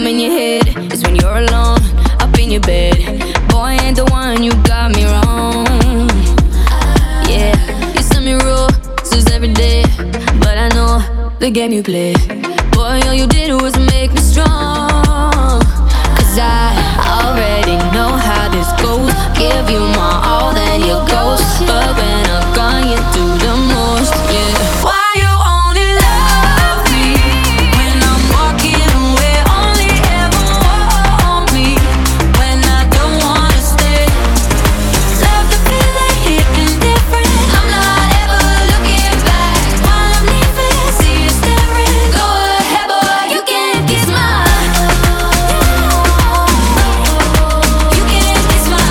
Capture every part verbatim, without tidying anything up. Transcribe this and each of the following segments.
come in your head is when you're alone, up in your bed. Boy, ain't the one, you got me wrong. Yeah, you send me roses every day, but I know the game you play. Boy, all you did was make me strong. Cause I already know how this goes. Give you my all, then you ghost. But when I'm gone, you do the most, yeah. Why you only love me when I'm walking away? Only ever want me when I don't wanna stay. Love the feeling, hitting different. I'm not ever looking back while I'm leaving. See you staring. Go ahead, boy, you can kiss my. You can kiss my.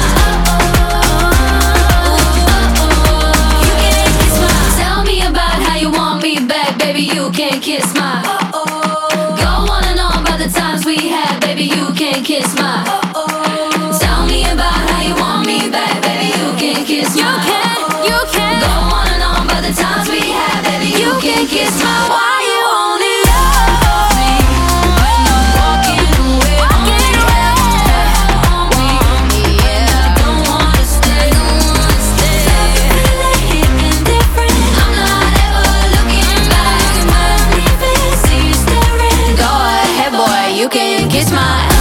You can kiss my. Tell me about how you want me back, baby. You can kiss my. Go on and on about the times we had, baby. You can kiss my. Tell me about how you want me back, baby. You can kiss my. You can, you can. Go on and on about the times we had, baby. You can kiss my. Why you only love me when I'm walking away? Only ever want me when I don't wanna stay. Love the feeling, hitting different. I'm not ever looking back when I'm leaving. See you staring. Go ahead, boy, you can kiss my.